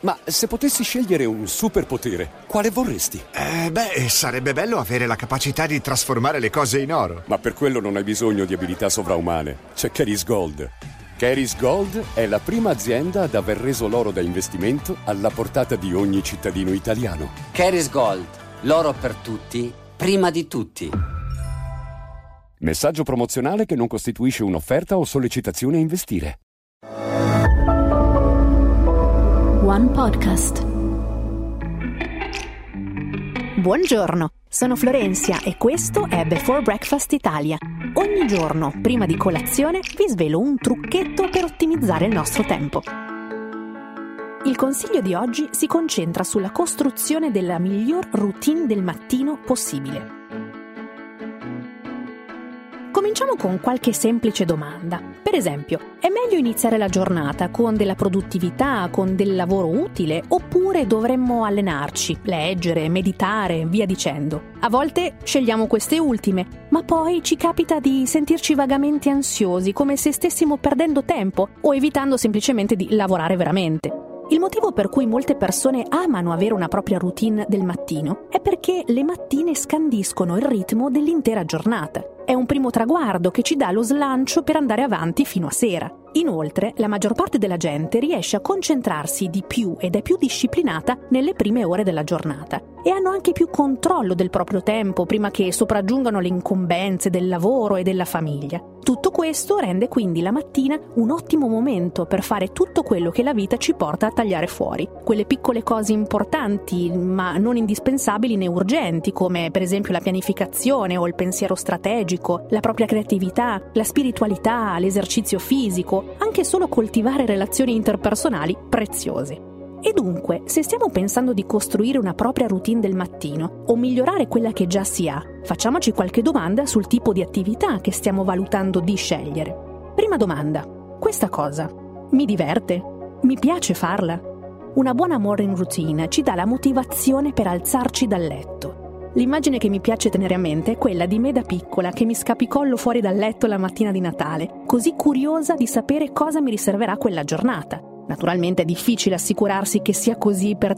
Ma se potessi scegliere un superpotere, quale vorresti? Sarebbe bello avere la capacità di trasformare le cose in oro. Ma per quello non hai bisogno di abilità sovraumane. C'è Keris Gold. Keris Gold è la prima azienda ad aver reso l'oro da investimento alla portata di ogni cittadino italiano. Keris Gold, l'oro per tutti, prima di tutti. Messaggio promozionale che non costituisce un'offerta o sollecitazione a investire. One Podcast. Buongiorno, sono Florenzia e questo è Before Breakfast Italia. Ogni giorno, prima di colazione, vi svelo un trucchetto per ottimizzare il nostro tempo. Il consiglio di oggi si concentra sulla costruzione della miglior routine del mattino possibile. Cominciamo con qualche semplice domanda. Per esempio, è meglio iniziare la giornata con della produttività, con del lavoro utile, oppure dovremmo allenarci, leggere, meditare, via dicendo? A volte scegliamo queste ultime, ma poi ci capita di sentirci vagamente ansiosi, come se stessimo perdendo tempo o evitando semplicemente di lavorare veramente. Il motivo per cui molte persone amano avere una propria routine del mattino è perché le mattine scandiscono il ritmo dell'intera giornata. È un primo traguardo che ci dà lo slancio per andare avanti fino a sera. Inoltre, la maggior parte della gente riesce a concentrarsi di più ed è più disciplinata nelle prime ore della giornata e hanno anche più controllo del proprio tempo prima che sopraggiungano le incombenze del lavoro e della famiglia. Tutto questo rende quindi la mattina un ottimo momento per fare tutto quello che la vita ci porta a tagliare fuori. Quelle piccole cose importanti ma non indispensabili né urgenti, come per esempio la pianificazione o il pensiero strategico, la propria creatività, la spiritualità, l'esercizio fisico, anche solo coltivare relazioni interpersonali preziose. E dunque, se stiamo pensando di costruire una propria routine del mattino o migliorare quella che già si ha, facciamoci qualche domanda sul tipo di attività che stiamo valutando di scegliere. Prima domanda: questa cosa mi diverte? Mi piace farla? Una buona morning routine ci dà la motivazione per alzarci dal letto. L'immagine che mi piace tenere a mente è quella di me da piccola che mi scapicollo fuori dal letto la mattina di Natale, così curiosa di sapere cosa mi riserverà quella giornata. Naturalmente è difficile assicurarsi che sia così per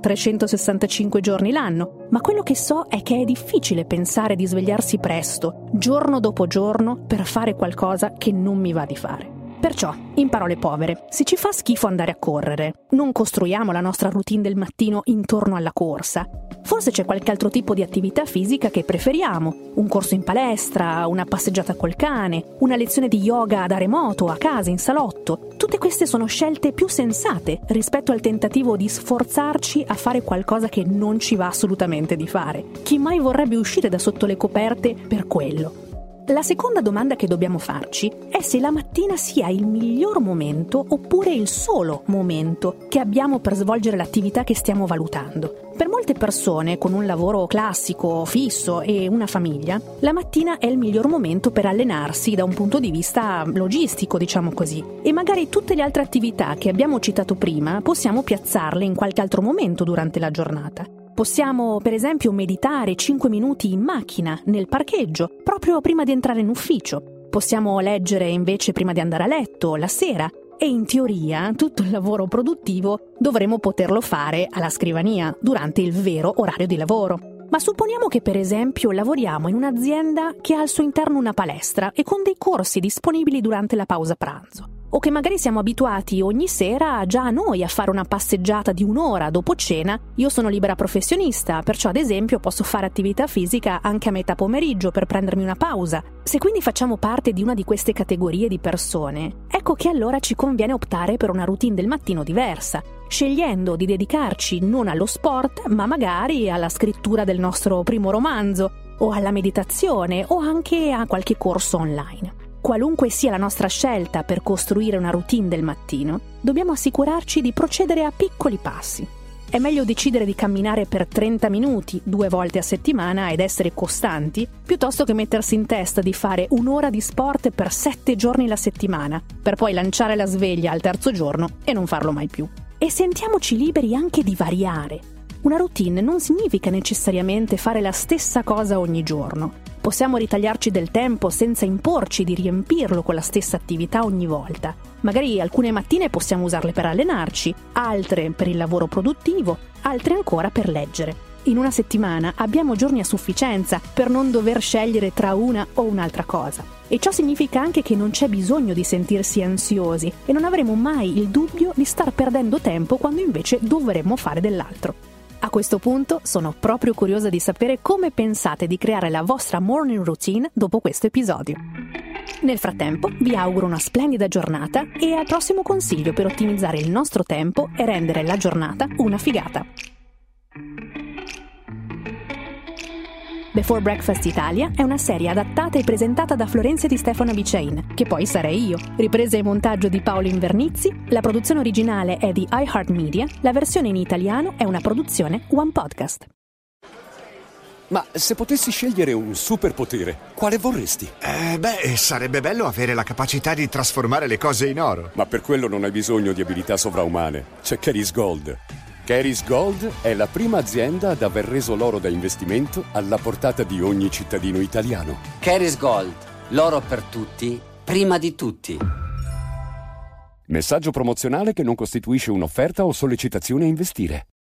365 giorni l'anno, ma quello che so è che è difficile pensare di svegliarsi presto, giorno dopo giorno, per fare qualcosa che non mi va di fare. Perciò, in parole povere, se ci fa schifo andare a correre, non costruiamo la nostra routine del mattino intorno alla corsa. Forse c'è qualche altro tipo di attività fisica che preferiamo, un corso in palestra, una passeggiata col cane, una lezione di yoga da remoto, a casa, in salotto. Tutte queste sono scelte più sensate rispetto al tentativo di sforzarci a fare qualcosa che non ci va assolutamente di fare. Chi mai vorrebbe uscire da sotto le coperte per quello? La seconda domanda che dobbiamo farci è se la mattina sia il miglior momento oppure il solo momento che abbiamo per svolgere l'attività che stiamo valutando. Per molte persone con un lavoro classico, fisso e una famiglia, la mattina è il miglior momento per allenarsi da un punto di vista logistico, diciamo così. E magari tutte le altre attività che abbiamo citato prima possiamo piazzarle in qualche altro momento durante la giornata. Possiamo, per esempio, meditare 5 minuti in macchina, nel parcheggio, proprio prima di entrare in ufficio. Possiamo leggere invece prima di andare a letto, la sera. E in teoria, tutto il lavoro produttivo dovremo poterlo fare alla scrivania, durante il vero orario di lavoro. Ma supponiamo che, per esempio, lavoriamo in un'azienda che ha al suo interno una palestra e con dei corsi disponibili durante la pausa pranzo. O che magari siamo abituati ogni sera già noi a fare una passeggiata di un'ora dopo cena. Io sono libera professionista, perciò ad esempio posso fare attività fisica anche a metà pomeriggio per prendermi una pausa. Se quindi facciamo parte di una di queste categorie di persone, ecco che allora ci conviene optare per una routine del mattino diversa, scegliendo di dedicarci non allo sport, ma magari alla scrittura del nostro primo romanzo, o alla meditazione, o anche a qualche corso online. Qualunque sia la nostra scelta per costruire una routine del mattino, dobbiamo assicurarci di procedere a piccoli passi. È meglio decidere di camminare per 30 minuti 2 volte a settimana ed essere costanti, piuttosto che mettersi in testa di fare un'ora di sport per 7 giorni la settimana, per poi lanciare la sveglia al terzo giorno e non farlo mai più. E sentiamoci liberi anche di variare. Una routine non significa necessariamente fare la stessa cosa ogni giorno. Possiamo ritagliarci del tempo senza imporci di riempirlo con la stessa attività ogni volta. Magari alcune mattine possiamo usarle per allenarci, altre per il lavoro produttivo, altre ancora per leggere. In una settimana abbiamo giorni a sufficienza per non dover scegliere tra una o un'altra cosa. E ciò significa anche che non c'è bisogno di sentirsi ansiosi e non avremo mai il dubbio di star perdendo tempo quando invece dovremmo fare dell'altro. A questo punto sono proprio curiosa di sapere come pensate di creare la vostra morning routine dopo questo episodio. Nel frattempo vi auguro una splendida giornata e al prossimo consiglio per ottimizzare il nostro tempo e rendere la giornata una figata. Before Breakfast Italia è una serie adattata e presentata da Florencia Di Stefano Vicain, che poi sarei io. Riprese e montaggio di Paolo Invernizzi, la produzione originale è di iHeartMedia, la versione in italiano è una produzione One Podcast. Ma se potessi scegliere un superpotere, quale vorresti? Sarebbe bello avere la capacità di trasformare le cose in oro. Ma per quello non hai bisogno di abilità sovraumane. C'è Keris Gold. Keris Gold è la prima azienda ad aver reso l'oro da investimento alla portata di ogni cittadino italiano. Keris Gold, l'oro per tutti, prima di tutti. Messaggio promozionale che non costituisce un'offerta o sollecitazione a investire.